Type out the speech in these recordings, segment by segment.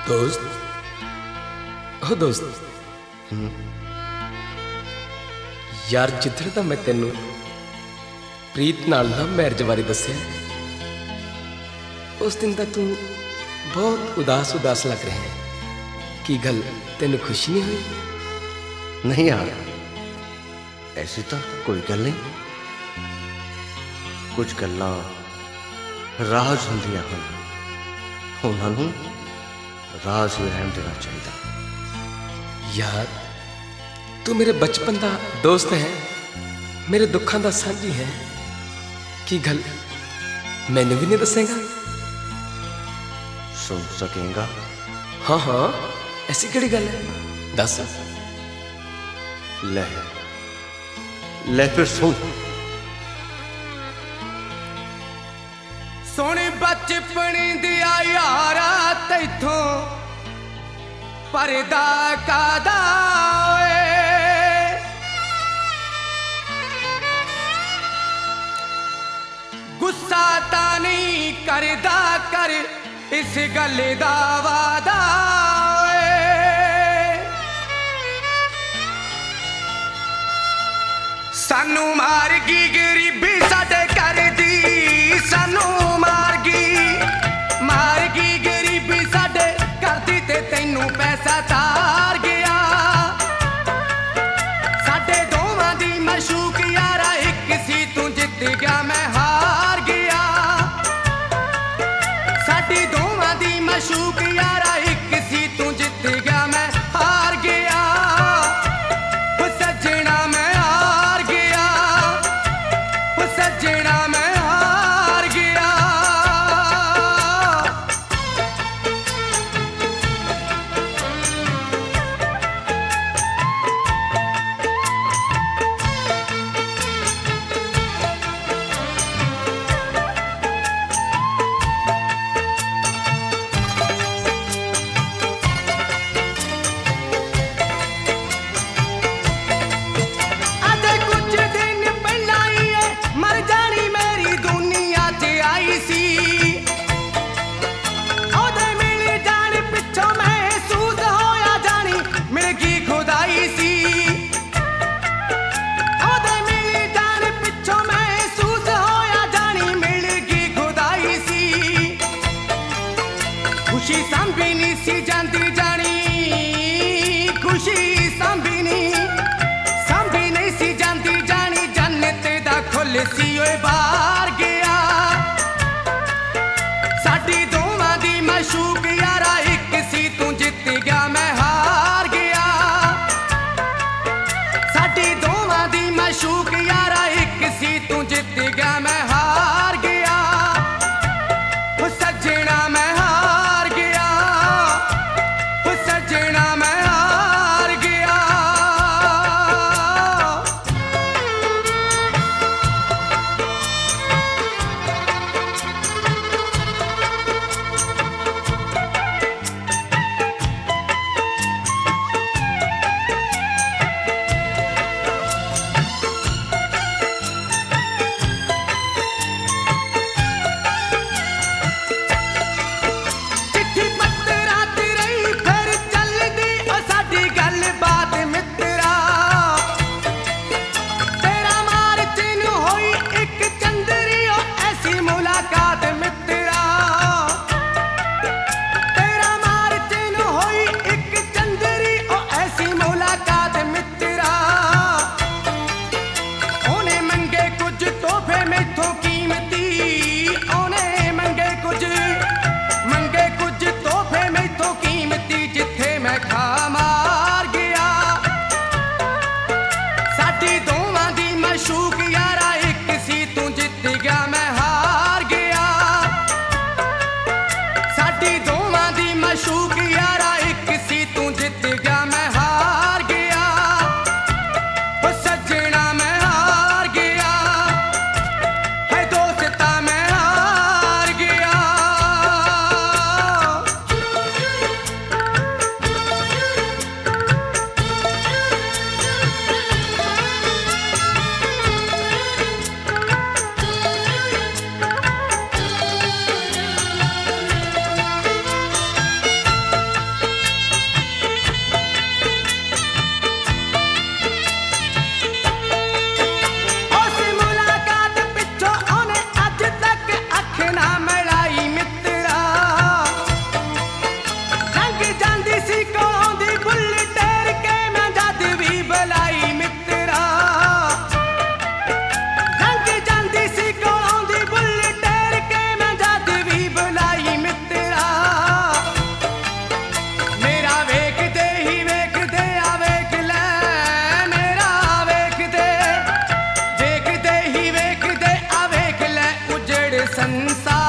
दोस्त हो दोस्त यार जिधर तो मैं तेनू प्रीत नाल ना मैरिज बारे दस्या उस दिन तक तू बहुत उदास उदास लग रहा है। की गल तेन खुशी नहीं हुई? नहीं यार ऐसी तो कोई गल नहीं। कुछ गल्लां राज हुंदियां हन, उन्हां नूं राज ही रहन देना चाहिए। यार तू मेरे बचपन का दोस्त है, मेरे दुखों का साझी है। की गल मैनू भी नहीं दसेगा? सुन सकेगा? हाँ हाँ ऐसी केड़ी गल है, दस। ले ले फिर सुन। सोनी बचपन दिया यारा तैथों परदा कादा गुस्सा ता नहीं करदा कर इस गल दा वादा। सानू मारगी गरीबी साडे घर दी, सानू मारगी गरीबी साडे घर दी ते तैनू पैसा तार गया। साडे दोवां दी मशूक यारा एक सी, तू जित गया मैं हार गया। साडी दोवां दी मशूक यारा एक सी, तू जित गया मैं हार गया। सजना मैं हार गया, सजना मैं हार गया।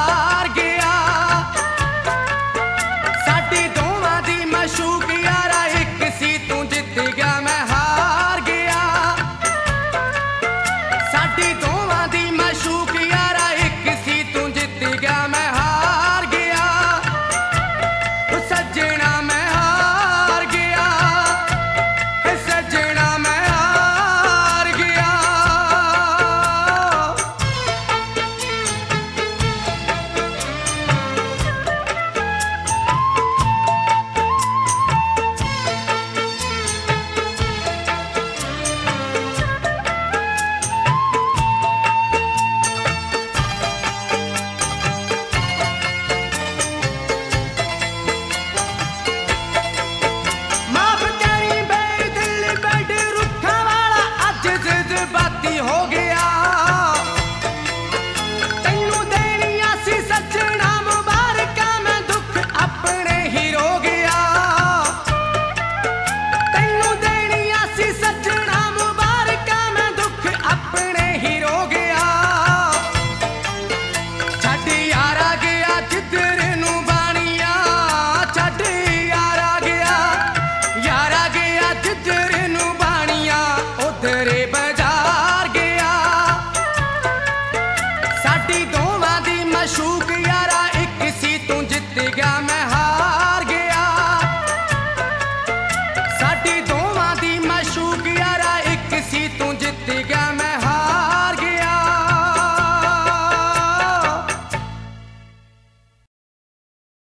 ਹਾਰ